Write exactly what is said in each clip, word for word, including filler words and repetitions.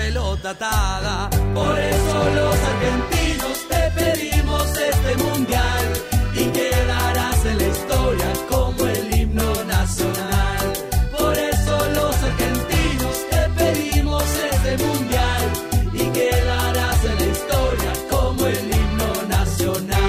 pelota atada. Por eso los argentinos te pedimos este mundial y quedarás en la historia como el himno nacional. Por eso los argentinos te pedimos este mundial y quedarás en la historia como el himno nacional.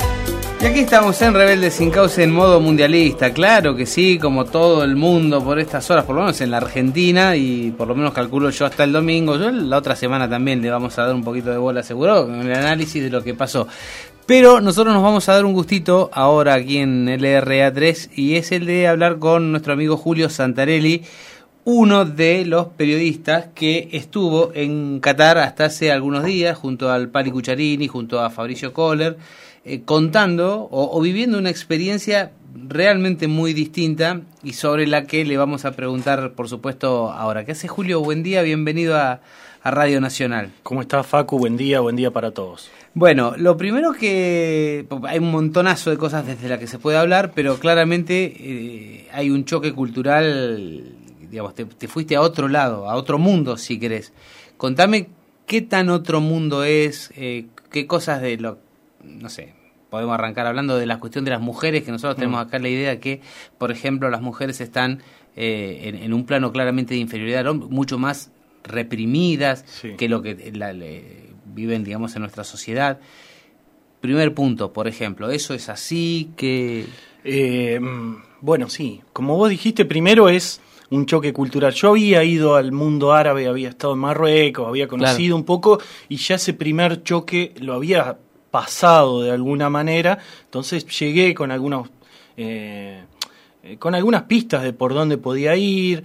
Y aquí estamos en Rebelde Sin Causa en modo mundialista, claro que sí, como todo el mundo por estas horas, por lo menos en la Argentina, y por lo menos calculo yo hasta el domingo. Yo la otra semana también le vamos a dar un poquito de bola, seguro, con el análisis de lo que pasó. Pero nosotros nos vamos a dar un gustito ahora aquí en L R A tres, y es el de hablar con nuestro amigo Julio Santarelli, uno de los periodistas que estuvo en Qatar hasta hace algunos días, junto al Pali Cucharini, junto a Fabricio Kohler, eh, contando o, o viviendo una experiencia realmente muy distinta y sobre la que le vamos a preguntar, por supuesto, ahora. ¿Qué hace, Julio? Buen día, bienvenido a, a Radio Nacional. ¿Cómo estás, Facu? Buen día, buen día para todos. Bueno, lo primero que... hay un montonazo de cosas desde las que se puede hablar, pero claramente eh, hay un choque cultural, digamos, te, te fuiste a otro lado, a otro mundo, si querés. Contame qué tan otro mundo es, eh, qué cosas de lo... no sé, podemos arrancar hablando de la cuestión de las mujeres, que nosotros tenemos acá la idea que, por ejemplo, las mujeres están eh, en, en un plano claramente de inferioridad al hombre, mucho más reprimidas, sí, que lo que la, le, viven, digamos, en nuestra sociedad. Primer punto, por ejemplo, ¿eso es así? Que eh, bueno, sí, como vos dijiste, primero es un choque cultural. Yo había ido al mundo árabe, había estado en Marruecos, había conocido, claro, un poco, y ya ese primer choque lo había pasado de alguna manera, entonces llegué con algunos eh, con algunas pistas de por dónde podía ir,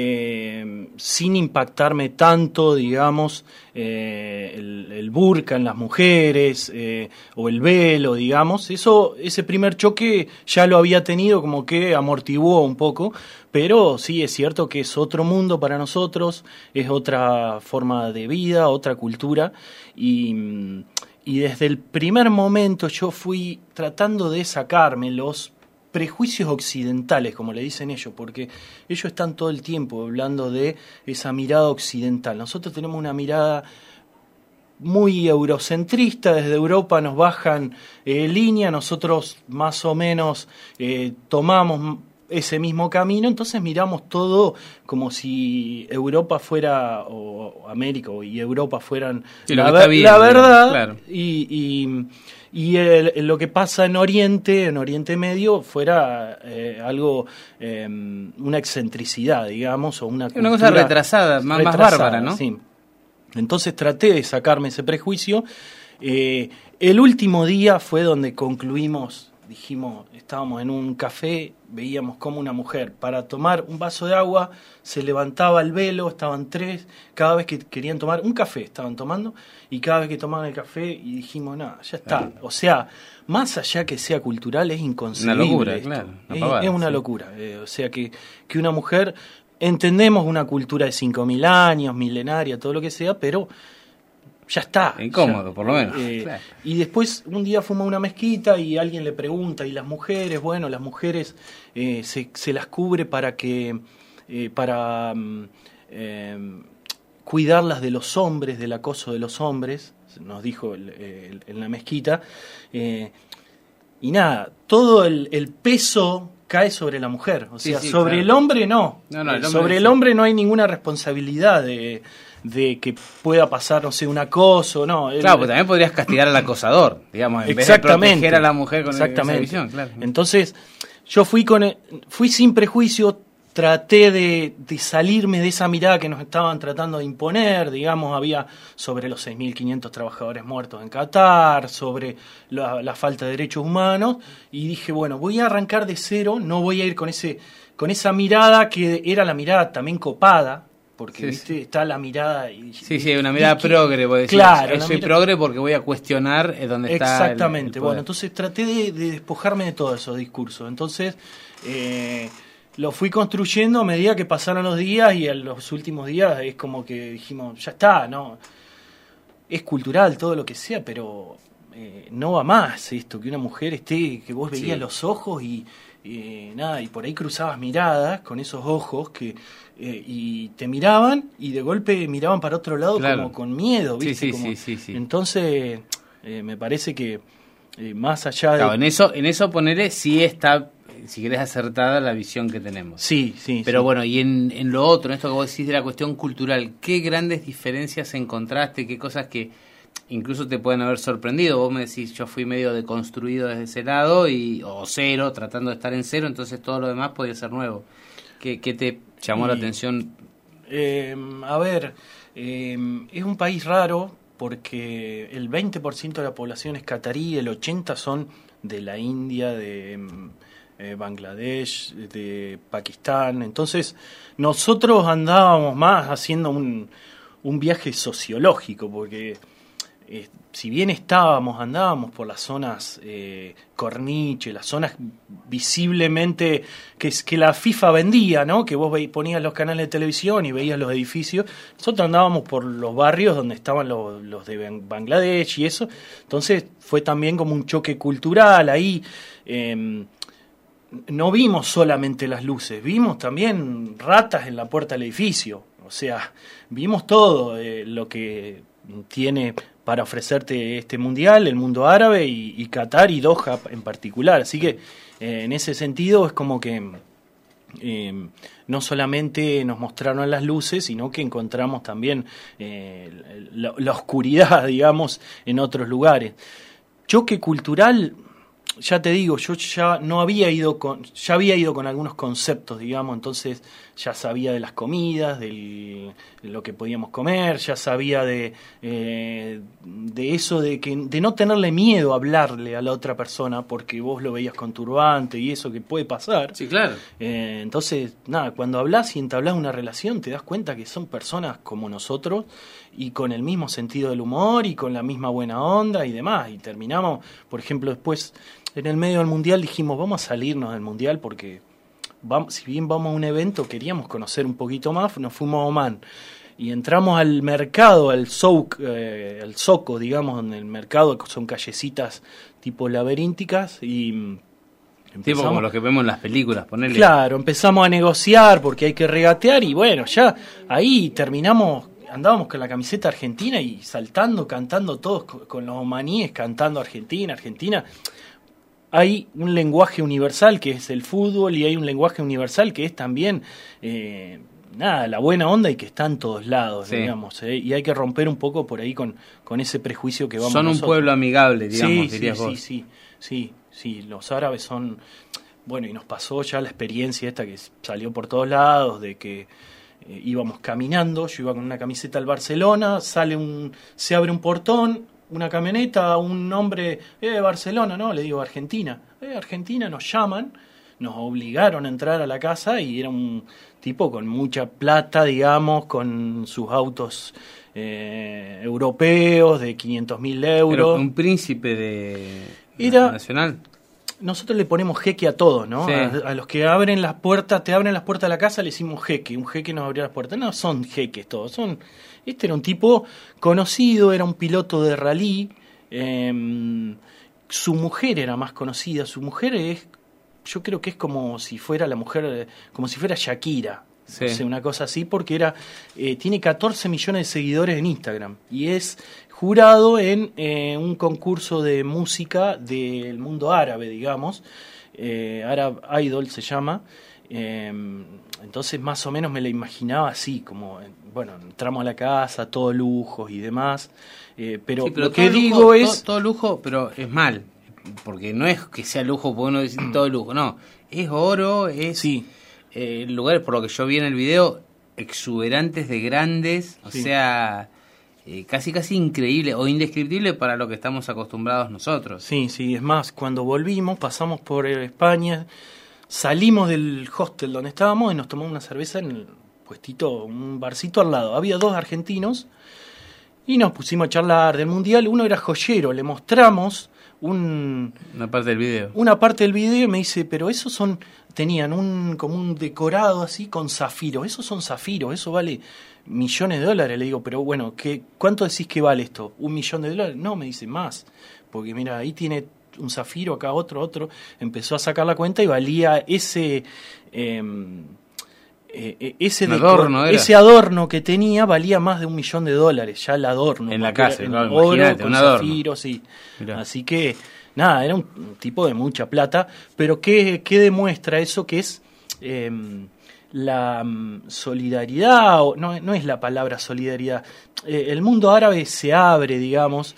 eh, sin impactarme tanto, digamos, eh, el, el burka en las mujeres, eh, o el velo, digamos. Eso, ese primer choque ya lo había tenido, como que amortiguó un poco, pero sí es cierto que es otro mundo para nosotros, es otra forma de vida, otra cultura, y, y desde el primer momento yo fui tratando de sacarme los prejuicios occidentales, como le dicen ellos, porque ellos están todo el tiempo hablando de esa mirada occidental. Nosotros tenemos una mirada muy eurocentrista, desde Europa nos bajan eh, línea, nosotros más o menos eh, tomamos ese mismo camino, entonces miramos todo como si Europa fuera, o América y Europa fueran sí, la, ver, bien, la verdad, claro. y... y Y el, lo que pasa en Oriente, en Oriente Medio, fuera eh, algo, eh, una excentricidad, digamos, o una una cosa retrasada, más, retrasada, más bárbara, ¿no? Sí. Entonces traté de sacarme ese prejuicio. Eh, el último día fue donde concluimos, dijimos, estábamos en un café, veíamos como una mujer, para tomar un vaso de agua, se levantaba el velo, estaban tres, cada vez que querían tomar un café, estaban tomando, y cada vez que tomaban el café, y dijimos, no, ya está. O sea, más allá que sea cultural, es inconcebible. Una locura, esto. claro. Una es, pavada, es una sí. locura. Eh, o sea, que, que una mujer, entendemos una cultura de cinco mil años, milenaria, todo lo que sea, pero ya está. Incómodo, ya, por lo menos. Eh, claro. Y después un día fuimos a una mezquita y alguien le pregunta, ¿y las mujeres? Bueno, las mujeres eh, se, se las cubre para que eh, para eh, cuidarlas de los hombres, del acoso de los hombres, nos dijo el, el, en la mezquita. Eh, y nada, todo el, el peso cae sobre la mujer. O sea, sí, sí, sobre claro. el hombre no. no, no el hombre sobre sí. el hombre no hay ninguna responsabilidad de... de que pueda pasar, no sé, un acoso, no. Claro, pues también podrías castigar al acosador, digamos, en exactamente, vez de proteger a la mujer con exactamente. esa visión, claro. Entonces, yo fui con fui sin prejuicio, traté de, de salirme de esa mirada que nos estaban tratando de imponer, digamos, había sobre los seis mil quinientos trabajadores muertos en Qatar, sobre la, la falta de derechos humanos, y dije, bueno, voy a arrancar de cero, no voy a ir con ese con esa mirada que era la mirada también copada, porque sí, ¿viste? Sí. Está la mirada... Y, sí, sí, una mirada progre, voy a decir. Claro. Soy mirada... progre porque voy a cuestionar dónde está exactamente. El, el bueno, entonces traté de, de despojarme de todos esos discursos. Entonces, eh, lo fui construyendo a medida que pasaron los días, y en los últimos días es como que dijimos, ya está, ¿no? Es cultural todo lo que sea, pero eh, no va más esto, que una mujer esté, que vos veías Sí. los ojos y eh, nada, y por ahí cruzabas miradas con esos ojos que eh, y te miraban y de golpe miraban para otro lado, claro, como con miedo, sí, ¿viste? sí, Como, sí, sí, sí. Entonces, eh, me parece que eh, más allá de... Claro, en eso, en eso ponele, sí está, si querés, acertada la visión que tenemos. Sí, sí. Pero sí. bueno, y en, en lo otro, en esto que vos decís de la cuestión cultural, ¿qué grandes diferencias encontraste? ¿Qué cosas que incluso te pueden haber sorprendido? Vos me decís, yo fui medio deconstruido desde ese lado, y o cero, tratando de estar en cero, entonces todo lo demás podía ser nuevo. ¿Qué, qué te llamó Y, la atención? Eh, a ver, eh, es un país raro porque el veinte por ciento de la población es catarí, el ochenta por ciento son de la India, de eh, Bangladesh, de Pakistán. Entonces, nosotros andábamos más haciendo un, un viaje sociológico, porque eh, si bien estábamos, andábamos por las zonas eh, Corniche, las zonas visiblemente que, que la FIFA vendía, ¿no? Que vos ve, ponías los canales de televisión y veías los edificios. Nosotros andábamos por los barrios donde estaban los, los de Bangladesh y eso. Entonces fue también como un choque cultural ahí. Eh, no vimos solamente las luces, vimos también ratas en la puerta del edificio. O sea, vimos todo eh, lo que tiene para ofrecerte este mundial, el mundo árabe y, y Qatar y Doha en particular. Así que eh, en ese sentido es como que eh, no solamente nos mostraron las luces, sino que encontramos también eh, la, la oscuridad, digamos, en otros lugares. Choque cultural, ya te digo, yo ya no había ido con, ya había ido con algunos conceptos, digamos, entonces ya sabía de las comidas, del, de lo que podíamos comer, ya sabía de, eh, de eso de que de no tenerle miedo a hablarle a la otra persona porque vos lo veías con turbante y eso que puede pasar. Sí, claro. Eh, entonces, nada, cuando hablas y entablás una relación te das cuenta que son personas como nosotros y con el mismo sentido del humor y con la misma buena onda y demás. Y terminamos, por ejemplo, después en el medio del mundial dijimos, vamos a salirnos del mundial porque vamos, si bien vamos a un evento, queríamos conocer un poquito más, nos fuimos a Omán. Y entramos al mercado, al souk, eh, al zoco, digamos, donde el mercado son callecitas tipo laberínticas y... Tipo como los que vemos en las películas, ponerle. Claro, empezamos a negociar porque hay que regatear y bueno, ya ahí terminamos, andábamos con la camiseta argentina y saltando, cantando todos con, con los omaníes, cantando Argentina, Argentina. Hay un lenguaje universal que es el fútbol y hay un lenguaje universal que es también, eh, nada, la buena onda y que está en todos lados, sí. digamos, eh, y hay que romper un poco por ahí con, con ese prejuicio que vamos Son nosotros. Un pueblo amigable, digamos, sí, dirías sí, vos. Sí, sí, sí, sí, los árabes son... Bueno, y nos pasó ya la experiencia esta que salió por todos lados, de que eh, íbamos caminando, yo iba con una camiseta al Barcelona, sale un, se abre un portón, una camioneta, un hombre, eh, Barcelona, no, le digo Argentina, eh, Argentina, nos llaman, nos obligaron a entrar a la casa y era un tipo con mucha plata, digamos, con sus autos eh, europeos de quinientos mil euros. Pero un príncipe de era, nacional. Nosotros le ponemos jeque a todos, ¿no? Sí. A, a los que abren las puertas, te abren las puertas de la casa, le decimos jeque. Un jeque nos abrió las puertas. No son jeques todos. Son. Este era un tipo conocido, era un piloto de rally. Eh, su mujer era más conocida. Su mujer es, yo creo que es como si fuera la mujer, como si fuera Shakira. Sí. O sea, una cosa así, porque era eh, tiene catorce millones de seguidores en Instagram y es jurado en eh, un concurso de música del mundo árabe, digamos, eh, Arab Idol se llama, eh, entonces más o menos me la imaginaba así, como, bueno, entramos a la casa, todo lujos y demás, eh, pero, sí, pero lo que lujo, digo todo, es... Todo lujo, pero es mal, porque no es que sea lujo, porque uno dice todo lujo, no, es oro, es... Sí. Eh, lugares, por lo que yo vi en el video, exuberantes de grandes, o sí. sea, eh, casi casi increíble o indescriptible para lo que estamos acostumbrados nosotros. Sí, sí, es más, cuando volvimos, pasamos por España, salimos del hostel donde estábamos y nos tomamos una cerveza en el puestito, un barcito al lado. Había dos argentinos y nos pusimos a charlar del mundial. Uno era joyero, le mostramos un una parte del video. Una parte del video y me dice, pero esos son... Tenían un como un decorado así con zafiros. Esos son zafiros, eso vale millones de dólares. Le digo, pero bueno, ¿qué, ¿cuánto decís que vale esto? ¿Un millón de dólares? No, me dice, más. porque mira, ahí tiene un zafiro, acá otro, otro. Empezó a sacar la cuenta y valía ese... Eh, eh, ese, adorno, ese adorno que tenía valía más de un millón de dólares, ya el adorno. En la casa, era, claro, oro, imagínate, con un adorno. zafiro, sí. Mirá. Así que, nada, era un, un tipo de mucha plata, pero ¿qué, qué demuestra eso? Que es... Eh, la um, solidaridad, o no, no es la palabra solidaridad, eh, el mundo árabe se abre, digamos,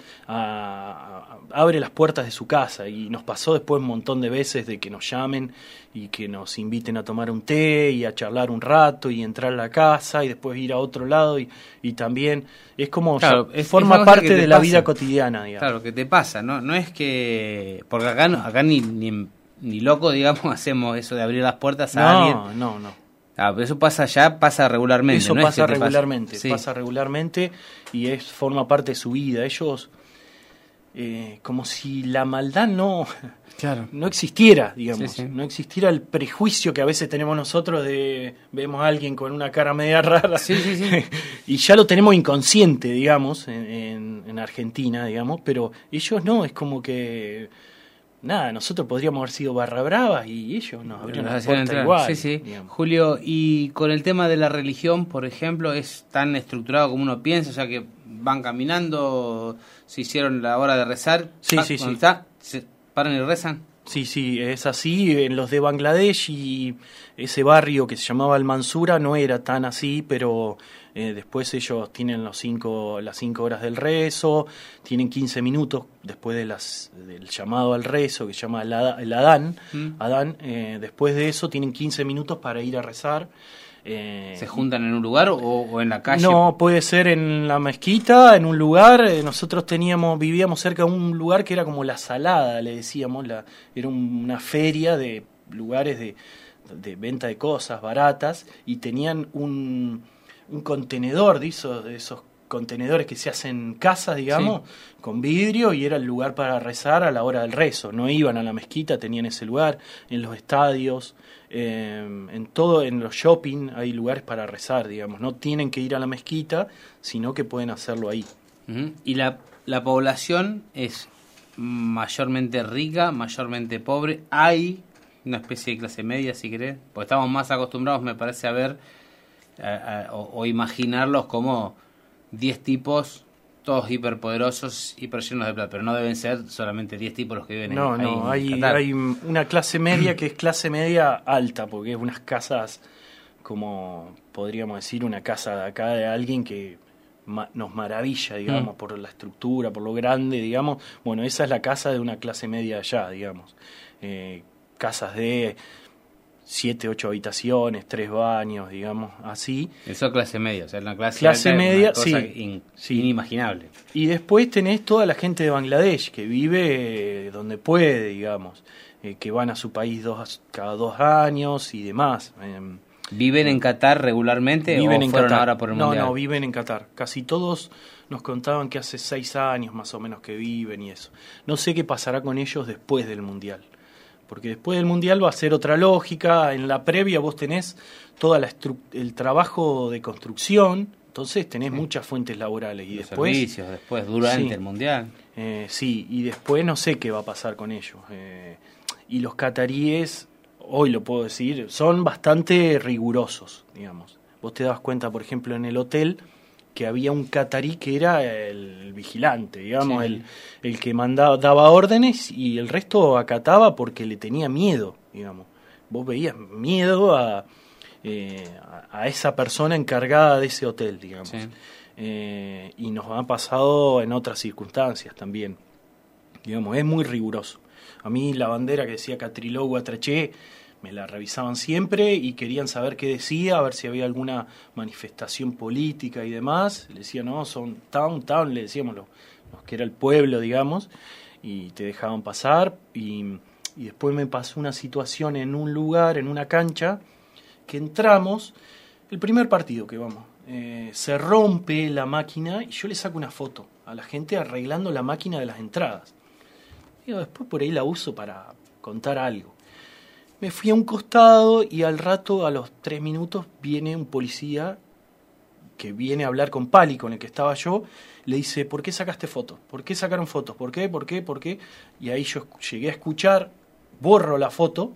a, a, abre las puertas de su casa, y nos pasó después un montón de veces de que nos llamen y que nos inviten a tomar un té y a charlar un rato y entrar a la casa y después ir a otro lado, y, y también es como claro, ya, es, forma es parte de la pasa. vida cotidiana, digamos. Claro, que te pasa, ¿no? No es que... Porque acá, no, acá ni, ni, ni loco, digamos, hacemos eso de abrir las puertas a no, alguien. No, no, no. Ah, pero eso pasa ya, pasa regularmente. Eso ¿no? pasa es que regularmente, pasa. Sí. pasa regularmente y es forma parte de su vida. Ellos, eh, como si la maldad no, claro. no existiera, digamos. Sí, sí. No existiera el prejuicio que a veces tenemos nosotros de vemos a alguien con una cara media rara. Sí, sí, sí. Y ya lo tenemos inconsciente, digamos, en, en, en Argentina, digamos. Pero ellos no, es como que... Nada, nosotros podríamos haber sido barra bravas y ellos nos abrieron la puerta igual. Sí, sí. Digamos. Julio, y con el tema de la religión, por ejemplo, ¿es tan estructurado como uno piensa? O sea, que van caminando, se hicieron la hora de rezar. Sí, pa, sí, sí. Está, se paran y rezan. Sí, sí, es así. En los de Bangladesh y ese barrio que se llamaba Al Mansura no era tan así, pero eh, después ellos tienen los cinco, las cinco horas del rezo, tienen quince minutos después de las, del llamado al rezo, que se llama el, el Adán. Mm. Adán eh, después de eso tienen quince minutos para ir a rezar. Eh, ¿Se juntan en un lugar o, o en la calle? No, puede ser en la mezquita, en un lugar. Eh, nosotros teníamos, vivíamos cerca de un lugar que era como la Salada, le decíamos, la, era un, una feria de lugares de, de venta de cosas baratas, y tenían un, un contenedor de esos, de esos contenedores que se hacen en casas, digamos, sí, con vidrio, y era el lugar para rezar a la hora del rezo. No iban a la mezquita, tenían ese lugar. En los estadios, eh, en todo, en los shopping hay lugares para rezar, digamos. No tienen que ir a la mezquita, sino que pueden hacerlo ahí. Uh-huh. ¿Y la, la población es mayormente rica, mayormente pobre? ¿Hay una especie de clase media, si querés? Porque estamos más acostumbrados, me parece, a ver a, a, o, o imaginarlos como diez tipos, todos hiperpoderosos, hiper llenos de plata, pero no deben ser solamente diez tipos los que viven no, en, no, ahí en hay, hay una clase media que es clase media alta, porque es unas casas, como podríamos decir, una casa de acá de alguien que ma- nos maravilla, digamos, mm. por la estructura, por lo grande, digamos. Bueno, esa es la casa de una clase media allá, digamos. Eh, casas de siete, ocho habitaciones, tres baños, digamos, así. Eso es clase media, o sea, una clase, clase media, una sí, in, sí, inimaginable. Y después tenés toda la gente de Bangladesh que vive eh, donde puede, digamos, eh, que van a su país dos, cada dos años y demás. Eh, ¿Viven en Qatar regularmente viven o en fueron Qatar. ahora por el no, mundial? No, viven en Qatar. Casi todos nos contaban que hace seis años más o menos que viven y eso. No sé qué pasará con ellos después del mundial. Porque después del mundial va a ser otra lógica. En la previa vos tenés todo el trabajo de construcción, entonces tenés sí. muchas fuentes laborales. Y Los después, servicios, después, durante sí, el mundial. Eh, sí, y después no sé qué va a pasar con ellos. Eh, y los cataríes, hoy lo puedo decir, son bastante rigurosos, digamos. Vos te das cuenta, por ejemplo, en el hotel, que había un catarí que era el vigilante, digamos, sí. el, el que mandaba, daba órdenes, y el resto acataba porque le tenía miedo, digamos. Vos veías miedo a, eh, a, a esa persona encargada de ese hotel, digamos. Sí. Eh, y nos ha pasado en otras circunstancias también. Digamos, es muy riguroso. A mí la bandera que decía Catriló Guatraché me la revisaban siempre y querían saber qué decía, a ver si había alguna manifestación política y demás. Le decía, no, son town, town, le decíamos los, los que era el pueblo, digamos, y te dejaban pasar. Y, y después me pasó una situación en un lugar, en una cancha, que entramos, el primer partido que vamos, eh, se rompe la máquina y yo le saco una foto a la gente arreglando la máquina de las entradas. Digo, después por ahí la uso para contar algo. Me fui a un costado y al rato, a los tres minutos, viene un policía que viene a hablar con Pali, con el que estaba yo, le dice, ¿por qué sacaste fotos? ¿Por qué sacaron fotos? ¿Por qué? ¿Por qué? ¿Por qué? Y ahí yo llegué a escuchar, borro la foto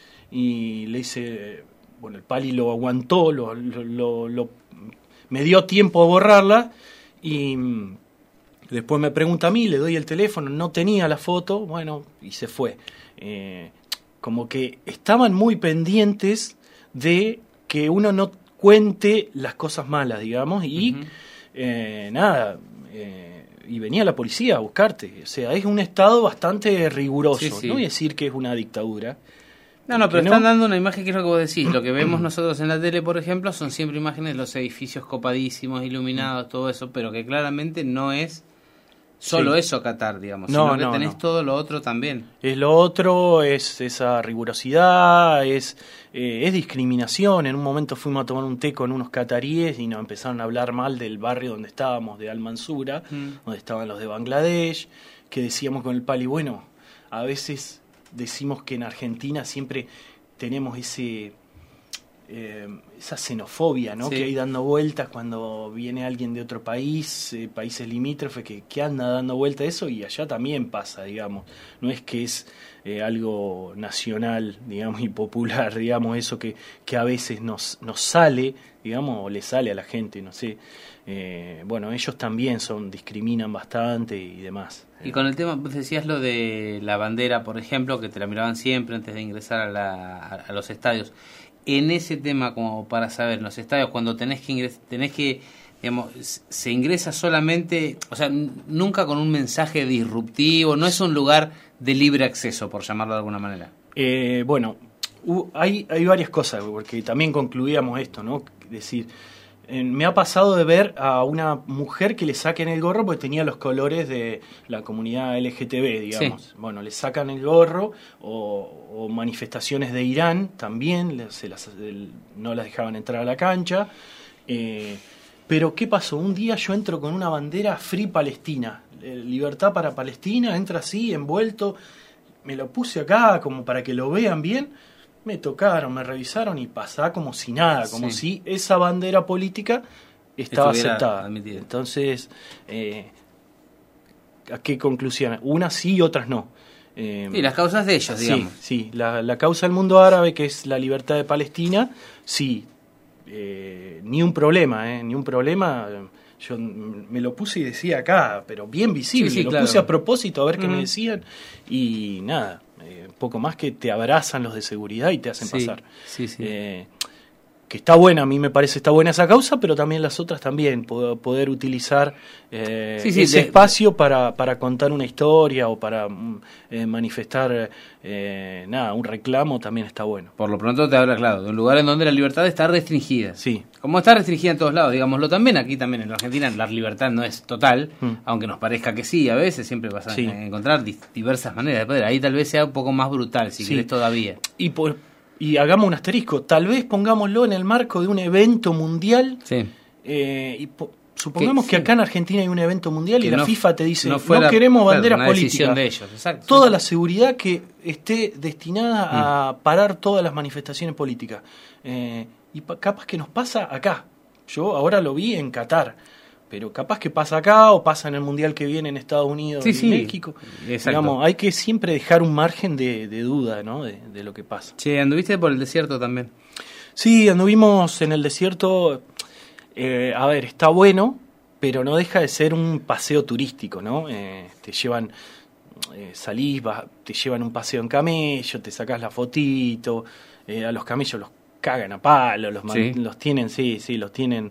y le dice, bueno, el Pali lo aguantó, lo, lo, lo, lo me dio tiempo a borrarla y después me pregunta a mí, le doy el teléfono, no tenía la foto, bueno, y se fue. Eh, como que estaban muy pendientes de que uno no cuente las cosas malas, digamos, y uh-huh. eh, nada, eh, y venía la policía a buscarte. O sea, es un estado bastante riguroso. Sí, sí. No voy a decir que es una dictadura. No, no, pero están no... dando una imagen que es lo que vos decís. Lo que vemos nosotros en la tele, por ejemplo, son siempre imágenes de los edificios copadísimos, iluminados, todo eso, pero que claramente no es solo sí. eso Qatar, digamos, no, sino que no, tenés no. todo lo otro también. Es lo otro, es esa rigurosidad, es eh, es discriminación. En un momento fuimos a tomar un té con unos cataríes y nos empezaron a hablar mal del barrio donde estábamos, de Al Mansura, mm. donde estaban los de Bangladesh, que decíamos con el Pali, bueno, a veces decimos que en Argentina siempre tenemos ese eh, esa xenofobia, ¿no? Sí. Que hay dando vueltas cuando viene alguien de otro país, eh, países limítrofes, que, que anda dando vuelta a eso, y allá también pasa, digamos. No es que es eh, algo nacional, digamos, y popular, digamos, eso que, que a veces nos, nos sale, digamos, o le sale a la gente, no sé. Eh, bueno, ellos también son discriminan bastante y demás. Y con el tema, vos decías lo de la bandera, por ejemplo, que te la miraban siempre antes de ingresar a, la, a, a los estadios. En ese tema, como para saber, en los estadios, cuando tenés que ingresar, tenés que, digamos, se ingresa solamente, o sea, n- nunca con un mensaje disruptivo, no es un lugar de libre acceso, por llamarlo de alguna manera. Eh, bueno, uh, hay, hay varias cosas, porque también concluíamos esto, ¿no? Es decir, eh, me ha pasado de ver a una mujer que le saquen el gorro porque tenía los colores de la comunidad L G T B, digamos. Sí. Bueno, le sacan el gorro, o, o manifestaciones de Irán también, se las, el, no las dejaban entrar a la cancha. Eh, pero ¿qué pasó? Un día yo entro con una bandera Free Palestina, eh, libertad para Palestina, entra así, envuelto, me lo puse acá como para que lo vean bien. Me tocaron, me revisaron y pasaba como si nada, como sí. si esa bandera política estaba aceptada. Admitida. Entonces, eh, ¿a qué conclusión? Unas sí y otras no. Eh, sí, las causas de ellos, digamos. Sí, sí, la, la causa del mundo árabe, que es la libertad de Palestina, sí, eh, ni un problema, eh, ni un problema. Yo me lo puse y decía acá, pero bien visible, sí, sí, lo claro. puse a propósito a ver qué uh-huh. me decían y nada. Eh, poco más que te abrazan los de seguridad y te hacen sí, pasar. Sí, sí. Eh, que está buena, a mí me parece está buena esa causa, pero también las otras también, poder, poder utilizar eh, sí, sí, ese de, espacio para, para contar una historia o para eh, manifestar eh, nada, un reclamo también está bueno. Por lo pronto te hablas, claro, de un lugar en donde la libertad está restringida. Sí. Como está restringida en todos lados, digámoslo también, aquí también en la Argentina la libertad no es total, mm. aunque nos parezca que sí, a veces siempre vas a sí. encontrar diversas maneras de poder. Ahí tal vez sea un poco más brutal, si sí. querés todavía. Y por Y hagamos un asterisco, tal vez pongámoslo en el marco de un evento mundial. Sí. Eh, y po- supongamos que, que sí. acá en Argentina hay un evento mundial que y la no, FIFA te dice, no, fuera, no queremos banderas claro, políticas. De ellos, exacto, Toda sí. la seguridad que esté destinada mm. a parar todas las manifestaciones políticas. Eh, y pa- capaz que nos pasa acá. Yo ahora lo vi en Qatar. Pero capaz que pasa acá o pasa en el Mundial que viene en Estados Unidos sí, y sí. México. Digamos, hay que siempre dejar un margen de, de duda, ¿no? De, de lo que pasa. Che, ¿anduviste por el desierto también? Sí, anduvimos en el desierto. Eh, a ver, está bueno, pero no deja de ser un paseo turístico, ¿no? Eh, te llevan, eh, salís, vas, te llevan un paseo en camello, te sacás la fotito, eh, a los camellos los cagan a palo, los, man, ¿sí? los tienen, sí, sí, los tienen...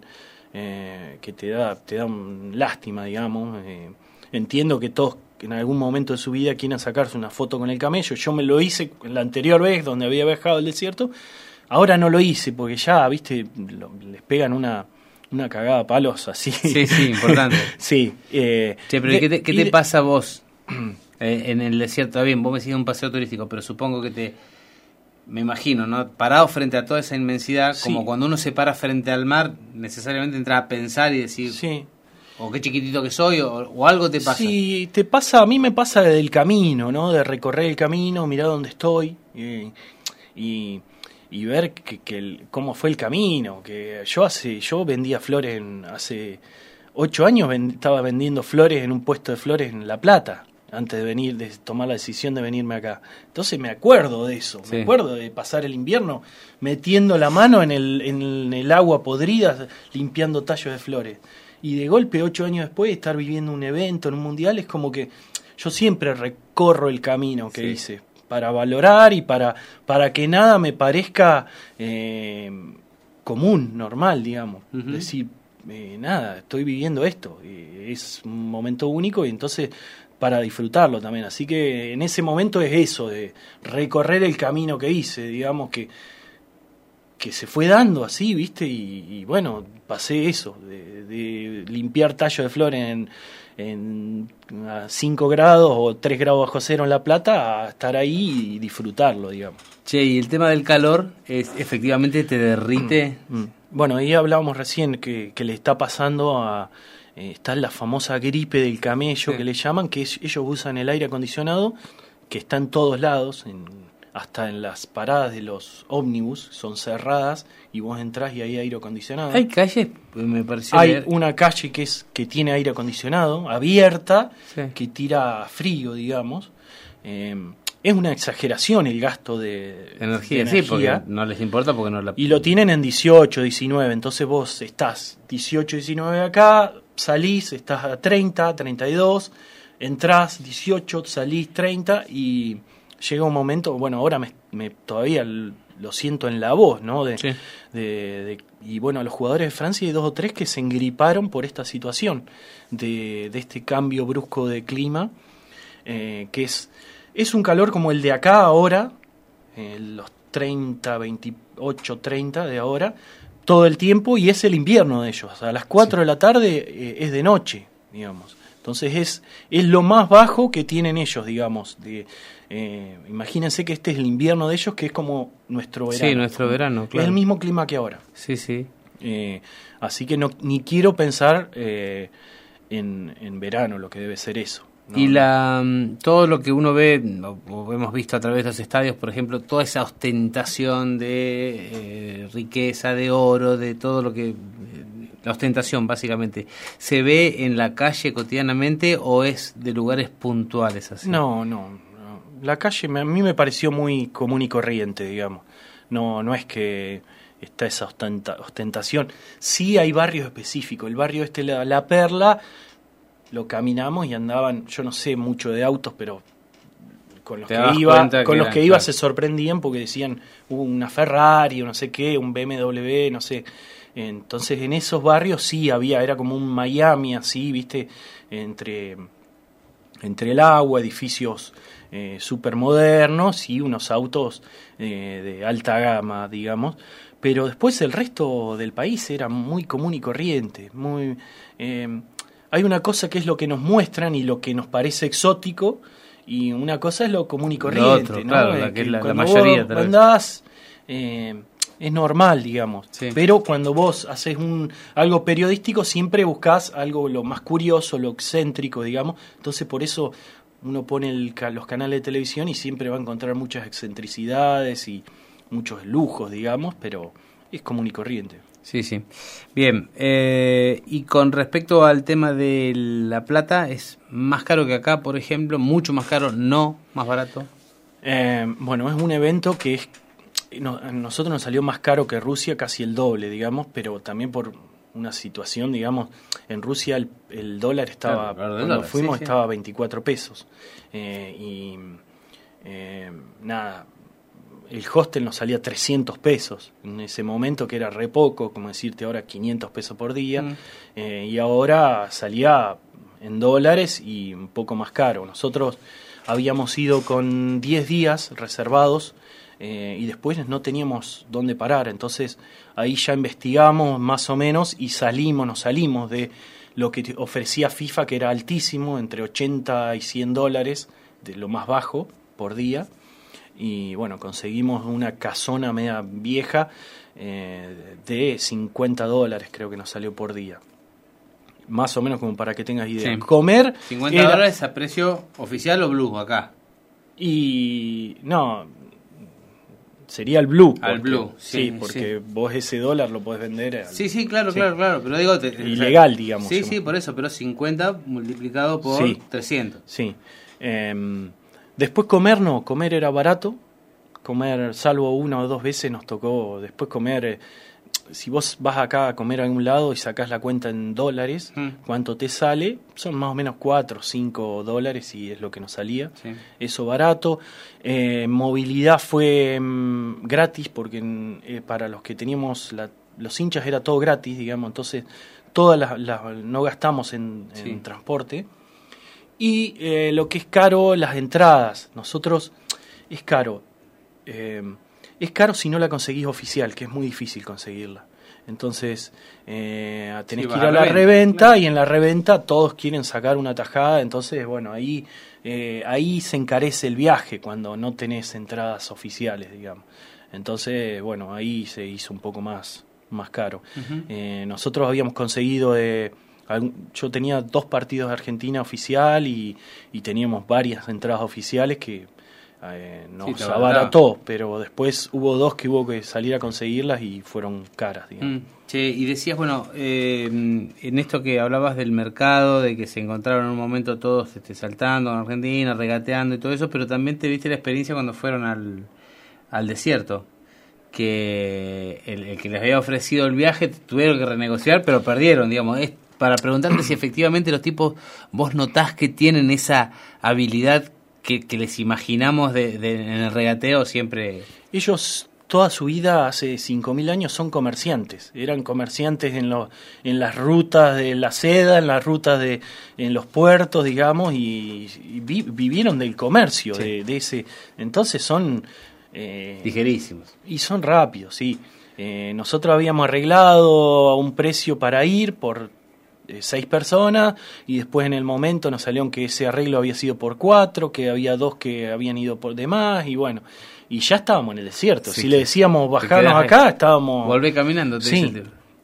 Eh, que te da te da un lástima, digamos. Eh, entiendo que todos en algún momento de su vida quieran sacarse una foto con el camello. Yo me lo hice la anterior vez donde había viajado al desierto. Ahora no lo hice porque ya, viste, lo, les pegan una una cagada a palos así. Sí, sí, importante. sí. Eh, che, pero de, ¿qué te, qué te de, pasa a vos eh, en el desierto? Está bien, vos me decís un paseo turístico, pero supongo que te... Me imagino, ¿no? Parado frente a toda esa inmensidad, sí. como cuando uno se para frente al mar, necesariamente entra a pensar y decir, sí. o qué chiquitito que soy, o, o algo te pasa. Sí, te pasa, a mí me pasa del camino, ¿no? De recorrer el camino, mirar dónde estoy, y, y, y ver que, que el, cómo fue el camino. Que yo hace yo vendía flores en, hace ocho años, ven, estaba vendiendo flores en un puesto de flores en La Plata, antes de venir, de tomar la decisión de venirme acá. Entonces me acuerdo de eso, sí. me acuerdo de pasar el invierno metiendo la mano en el, en el agua podrida, limpiando tallos de flores. Y de golpe, ocho años después, estar viviendo un evento en un mundial, es como que yo siempre recorro el camino que sí. hice, para valorar y para, para que nada me parezca eh, común, normal, digamos. Uh-huh. Decir, eh, nada, estoy viviendo esto, eh, es un momento único y entonces para disfrutarlo también. Así que en ese momento es eso, de recorrer el camino que hice, digamos, que, que se fue dando así, ¿viste? Y, y bueno, pasé eso, de, de limpiar tallos de flores en... en a cinco grados o tres grados bajo cero en La Plata, a estar ahí y disfrutarlo, digamos. Che, y el tema del calor, es efectivamente te derrite. Mm. Bueno, ahí hablábamos recién que, que le está pasando a... Eh, está la famosa gripe del camello, sí. que le llaman, que es, ellos usan el aire acondicionado, que está en todos lados, en, hasta en las paradas de los ómnibus, son cerradas, y vos entrás y hay aire acondicionado. ¿Hay calles? Me pareció Hay leer. una calle que es que tiene aire acondicionado, abierta, sí. que tira frío, digamos. Eh, es una exageración el gasto de energía, de energía. Sí, porque no les importa porque no la... Y lo tienen en dieciocho, diecinueve, entonces vos estás dieciocho, diecinueve acá, salís, estás a treinta, treinta y dos, entrás dieciocho, salís treinta y... llega un momento, bueno, ahora me, me todavía lo siento en la voz, ¿no? De, sí. de, de, y bueno, los jugadores de Francia hay dos o tres que se engriparon por esta situación de, de este cambio brusco de clima, eh, que es, es un calor como el de acá ahora, eh, los treinta, veintiocho, treinta de ahora, todo el tiempo, y es el invierno de ellos. A las cuatro sí. de la tarde eh, es de noche, digamos. Entonces es, es lo más bajo que tienen ellos, digamos. De, eh, imagínense que este es el invierno de ellos, que es como nuestro verano. Sí, nuestro verano, claro. Es el mismo clima que ahora. Sí, sí. Eh, así que no ni quiero pensar eh, en, en verano, lo que debe ser eso. ¿No? Y la todo lo que uno ve, o hemos visto a través de los estadios, por ejemplo, toda esa ostentación de eh, riqueza, de oro, de todo lo que... Eh, la ostentación, básicamente, ¿se ve en la calle cotidianamente o es de lugares puntuales así? No, no, no. La calle me, a mí me pareció muy común y corriente, digamos. No, no es que está esa ostenta, ostentación. Sí hay barrios específicos. El barrio este, la, la Perla, lo caminamos y andaban, yo no sé mucho de autos, pero con los que iba, con los que iba se sorprendían porque decían uh, una Ferrari o no sé qué, un B M W, no sé. Entonces en esos barrios sí había, era como un Miami así, viste, entre, entre el agua, edificios eh, súper modernos y unos autos eh, de alta gama, digamos. Pero después el resto del país era muy común y corriente. Muy, eh, hay una cosa que es lo que nos muestran y lo que nos parece exótico, y una cosa es lo común y corriente, lo otro, ¿no? Claro, eh, la, que es la, cuando la mayoría. Vos andás, eh, es normal, digamos. Sí. Pero cuando vos haces un algo periodístico, siempre buscás algo lo más curioso, lo excéntrico, digamos. Entonces, por eso uno pone el, los canales de televisión y siempre va a encontrar muchas excentricidades y muchos lujos, digamos, pero es común y corriente. Sí, sí. Bien, eh, y con respecto al tema de La Plata, ¿es más caro que acá, por ejemplo? ¿Mucho más caro? ¿No? ¿Más barato? Eh, bueno, es un evento que es no, a nosotros nos salió más caro que Rusia, casi el doble, digamos, pero también por una situación, digamos, en Rusia el, el dólar estaba, claro, claro, cuando dólar, fuimos sí, estaba a veinticuatro pesos. Eh, y eh, nada, el hostel nos salía trescientos pesos en ese momento, que era re poco, como decirte ahora quinientos pesos por día, mm. eh, y ahora salía en dólares y un poco más caro. Nosotros habíamos ido con diez días reservados, Eh, y después no teníamos dónde parar, entonces ahí ya investigamos más o menos y salimos, nos salimos de lo que ofrecía FIFA, que era altísimo, entre ochenta y cien dólares, de lo más bajo por día, y bueno, conseguimos una casona media vieja eh, de cincuenta dólares, creo que nos salió por día. Más o menos, como para que tengas idea. Sí. Comer... cincuenta dólares a precio oficial o blue acá. Y no... sería el blue. Al porque, blue, sí, sí, porque sí. vos ese dólar lo podés vender. Al, sí, sí, claro, sí. claro, claro. Pero digo, te, ilegal, digamos. Sí, sí, por eso, pero cincuenta multiplicado por sí. trescientos. Sí. Eh, después comer no, comer era barato. Comer, salvo una o dos veces nos tocó después comer. Eh, si vos vas acá a comer a algún lado y sacás la cuenta en dólares, mm. ¿cuánto te sale? Son más o menos cuatro o cinco dólares y es lo que nos salía. Sí. Eso barato. Eh, movilidad fue mm, gratis porque eh, para los que teníamos, la, los hinchas era todo gratis, digamos, entonces todas las, las no gastamos en, en sí. transporte. Y eh, lo que es caro, las entradas. Nosotros, es caro. Eh, Es caro si no la conseguís oficial, que es muy difícil conseguirla. Entonces, eh, tenés sí, que ir a, a la reventa, reventa claro. Y en la reventa todos quieren sacar una tajada. Entonces, bueno, ahí eh, ahí se encarece el viaje cuando no tenés entradas oficiales, digamos. Entonces, bueno, ahí se hizo un poco más, más caro. Uh-huh. Eh, nosotros habíamos conseguido... Eh, yo tenía dos partidos de Argentina oficial y, y teníamos varias entradas oficiales que... Eh, nos sí, abarató, pero después hubo dos que hubo que salir a conseguirlas y fueron caras, digamos. Mm, che, y decías, bueno, eh, en esto que hablabas del mercado, de que se encontraron en un momento todos este, saltando en Argentina, regateando y todo eso, pero también te viste la experiencia cuando fueron al, al desierto, que el, el que les había ofrecido el viaje tuvieron que renegociar, pero perdieron, digamos. Es para preguntarte si efectivamente los tipos, vos notás que tienen esa habilidad Que, que les imaginamos de, de, en el regateo siempre. Ellos toda su vida, hace cinco mil años, son comerciantes. Eran comerciantes en, lo, en las rutas de la seda, en las rutas de en los puertos, digamos, y, y vi, vivieron del comercio, sí. de, de ese. Entonces son... Eh, ligerísimos. Y son rápidos, sí. Eh, nosotros habíamos arreglado a un precio para ir por... seis personas y después en el momento nos salió que ese arreglo había sido por cuatro, que había dos que habían ido por demás y bueno, y ya estábamos en el desierto. Sí, si le decíamos bajarnos acá, estábamos... Volvé caminando. Te sí.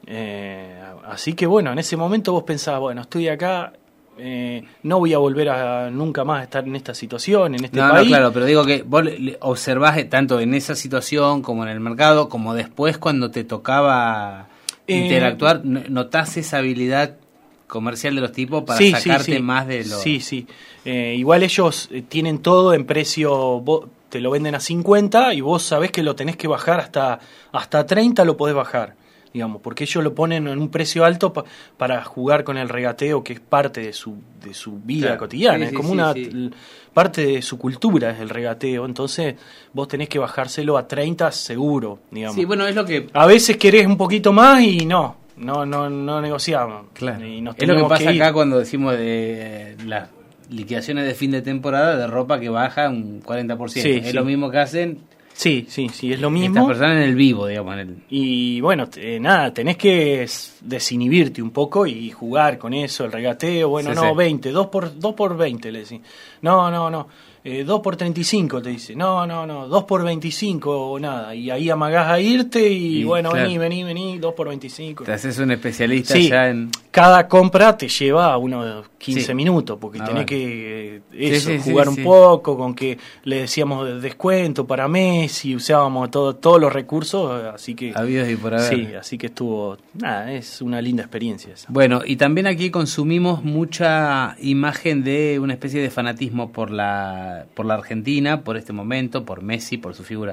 Eh, así que bueno, en ese momento vos pensabas, bueno, estoy acá, eh, no voy a volver a nunca más a estar en esta situación, en este no, país. No, claro, pero digo que vos observás tanto en esa situación como en el mercado, como después cuando te tocaba eh, interactuar, notás esa habilidad comercial de los tipos para sí, sacarte sí, sí. más de lo... Sí, sí. Eh, igual ellos tienen todo en precio, vos, te lo venden a cincuenta y vos sabés que lo tenés que bajar hasta, hasta treinta lo podés bajar, digamos, porque ellos lo ponen en un precio alto pa, para jugar con el regateo, que es parte de su, de su vida claro. cotidiana, sí, es sí, como sí, una sí. parte de su cultura es el regateo, entonces vos tenés que bajárselo a treinta seguro, digamos. Sí, bueno, es lo que... A veces querés un poquito más y no. No, no, no negociamos. Claro. Y nos es lo que pasa que acá cuando decimos de las liquidaciones de fin de temporada de ropa que baja un cuarenta por ciento. Sí, es sí. lo mismo que hacen. Sí, sí, sí, es lo mismo. Estas personas en el vivo, digamos. En el... Y bueno, eh, nada, tenés que desinhibirte un poco y jugar con eso, el regateo. Bueno, sí, no, sí. veinte, dos por veinte le decís. No, no, no. Eh, dos por treinta y cinco te dice, no, no, no, dos por veinticinco o nada, y ahí amagás a irte y, y bueno, claro. vení, vení, vení, dos por veinticinco. Te haces un especialista sí, ya en... cada compra te lleva unos quince sí. minutos, porque ah, tenés bueno. que eso, sí, sí, jugar sí, un sí. poco, con que le decíamos descuento para Messi, usábamos todo, todos los recursos, así que... Habidos y por haber. Sí, así que estuvo, nada, es una linda experiencia esa. Bueno, y también aquí consumimos mucha imagen de una especie de fanatismo por la por la Argentina, por este momento, por Messi, por su figura.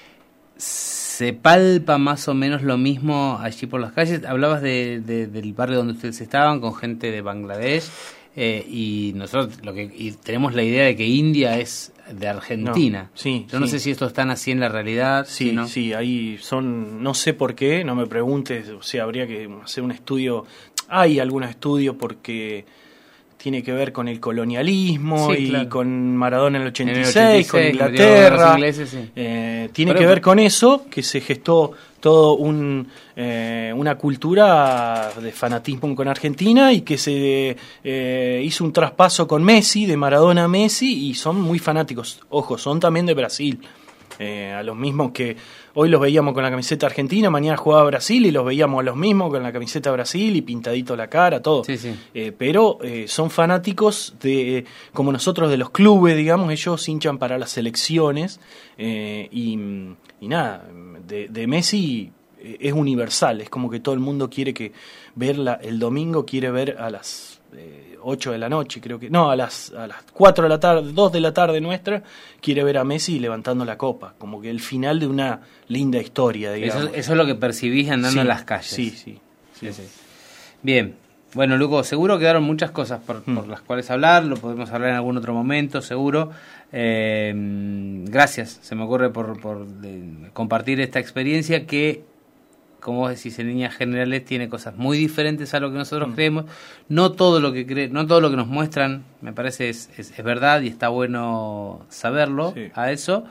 ¿Se palpa más o menos lo mismo allí por las calles? Hablabas de, de, del barrio donde ustedes estaban, con gente de Bangladesh, eh, y nosotros lo que y tenemos la idea de que India es de Argentina. No, sí, Yo no sí. sé si esto están así en la realidad. Sí, ¿no? sí, ahí son, no sé por qué, no me preguntes, o sea, habría que hacer un estudio. Hay algunos estudios porque... tiene que ver con el colonialismo sí, y claro. con Maradona en el ochenta y seis, en el ochenta y seis con Inglaterra. Los ingleses, sí. eh, tiene Pero, que ver con eso, que se gestó todo un eh, una cultura de fanatismo con Argentina y que se eh, hizo un traspaso con Messi, de Maradona a Messi, y son muy fanáticos. Ojo, son también de Brasil. Eh, a los mismos que hoy los veíamos con la camiseta argentina, mañana jugaba Brasil y los veíamos a los mismos con la camiseta Brasil y pintadito la cara, todo. Sí, sí. Eh, pero eh, son fanáticos de, como nosotros, de los clubes, digamos, ellos hinchan para las selecciones eh, y, y nada, de, de Messi es universal, es como que todo el mundo quiere que verla el domingo, quiere ver a las eh, ocho de la noche, creo que, no, a las a las cuatro de la tarde, dos de la tarde nuestra, quiere ver a Messi levantando la copa, como que el final de una linda historia, digamos. Eso, eso es lo que percibís andando sí, en las calles. Sí, sí. sí, sí, sí. Bien. Bueno, Luco, seguro quedaron muchas cosas por, mm. por las cuales hablar, lo podemos hablar en algún otro momento, seguro. Eh, gracias, se me ocurre, por, por de, compartir esta experiencia que, como vos decís, en líneas generales tiene cosas muy diferentes a lo que nosotros mm. creemos. No todo lo que cre- no todo lo que nos muestran, me parece, es, es, es verdad y está bueno saberlo, sí. a eso.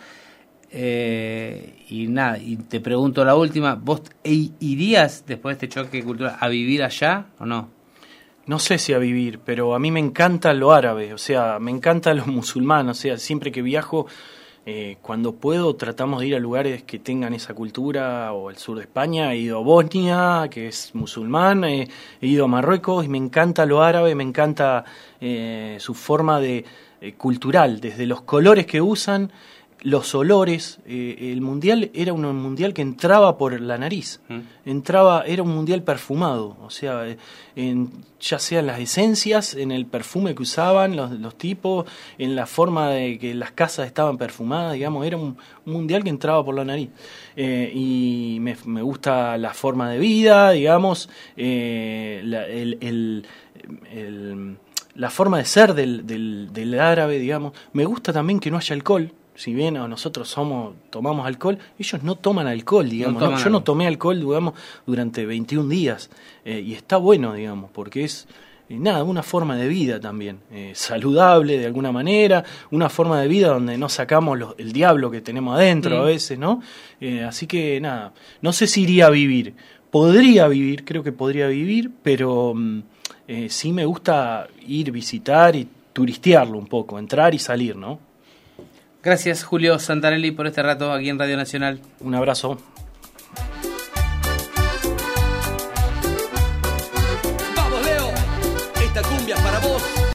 Eh, y nada, y te pregunto la última, ¿vos irías después de este choque cultural a vivir allá o no? No sé si a vivir, pero a mí me encanta lo árabe, o sea, me encanta lo musulmán, o sea, siempre que viajo, eh, cuando puedo, tratamos de ir a lugares que tengan esa cultura, o el sur de España, he ido a Bosnia, que es musulmán, eh, he ido a Marruecos, y me encanta lo árabe, me encanta eh, su forma de eh, cultural, desde los colores que usan, los olores. Eh, el mundial era un mundial que entraba por la nariz, mm. entraba, era un mundial perfumado, o sea, en, ya sea en las esencias, en el perfume que usaban los, los tipos, en la forma de que las casas estaban perfumadas, digamos, era un, un mundial que entraba por la nariz. Eh, y me, me gusta la forma de vida, digamos, eh, la, el, el, el, la forma de ser del, del, del árabe, digamos. Me gusta también que no haya alcohol. Si bien nosotros somos tomamos alcohol, ellos no toman alcohol, digamos. No toman ¿no? Yo no tomé alcohol, digamos, durante veintiún días. Eh, y está bueno, digamos, porque es, eh, nada, una forma de vida también. Eh, saludable, de alguna manera. Una forma de vida donde no sacamos los, el diablo que tenemos adentro mm. a veces, ¿no? Eh, así que, nada, no sé si iría a vivir. Podría vivir, creo que podría vivir, pero eh, sí me gusta ir, visitar y turistearlo un poco. Entrar y salir, ¿no? Gracias, Julio Santarelli, por este rato aquí en Radio Nacional. Un abrazo.